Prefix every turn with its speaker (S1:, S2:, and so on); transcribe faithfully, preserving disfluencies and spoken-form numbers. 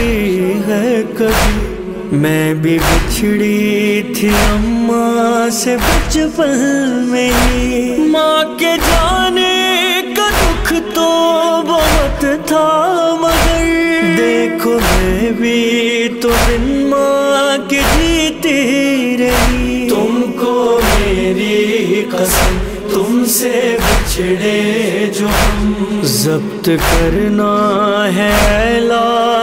S1: ہوئی ہے کبھی. میں بھی بچھڑی تھی اماں سے بچپن میں ہی. ماں کے جانے کا دکھ تو بہت تھا مگر دیکھو میں بھی تو بن ماں کے جیتی رہی. تم کو میری قسم تم سے بچھڑے جو ہم ضبط کرنا ہے لا